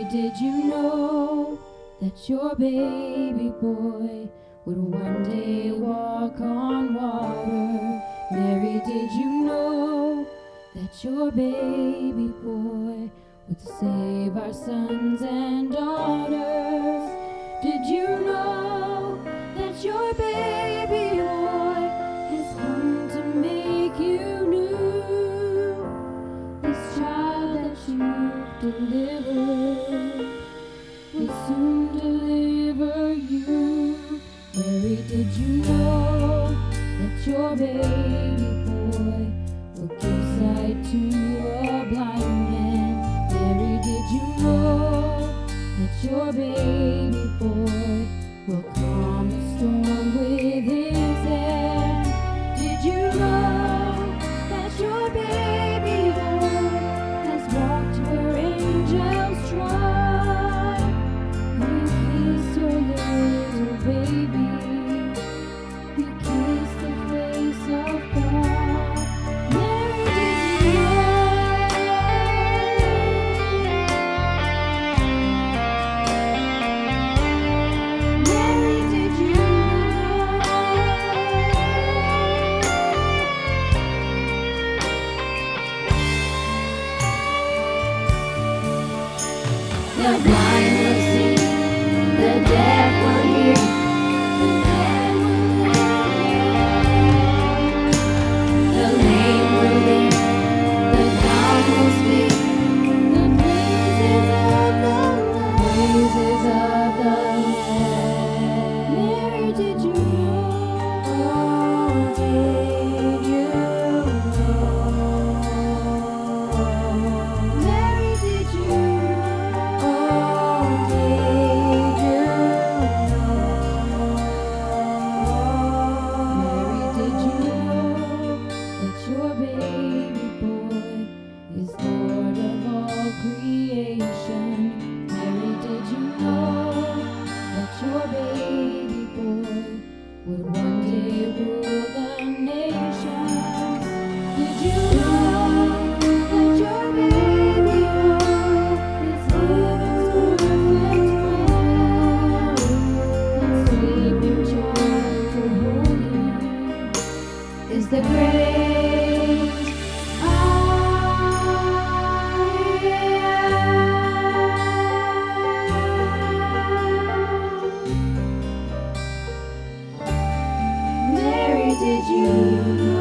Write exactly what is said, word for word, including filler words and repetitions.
did you know that your baby boy would one day walk on water? Mary, did you know that your baby boy would save our sons and daughters? Did you know that your baby boy has come to make you new? This child that you've delivered will soon deliver you. Mary, did you know that your baby boy will give sight to a blind man? Mary, did you know that your baby boy will calm the storm with his hand? Did you know that your baby boy has walked where angels trod? You kissed your little baby, you kissed the face of God. Mary, did you know? Mary, did you know? The blind will see, the deaf will hear, the dead will live, the lame will leap, the dumb will speak, the praises of the Lord, praises of the Lord. Mary, did you know? Oh, did you know? Mary, did you know? Oh, did you know? Mary, did you know that your baby boy is Lord of all creation? Mary, did you know that your baby boy would one day rule the nations? Did you know that your baby boy is heaven's perfect plan? That sleeping child for holy is the great I am. Mary, did you know?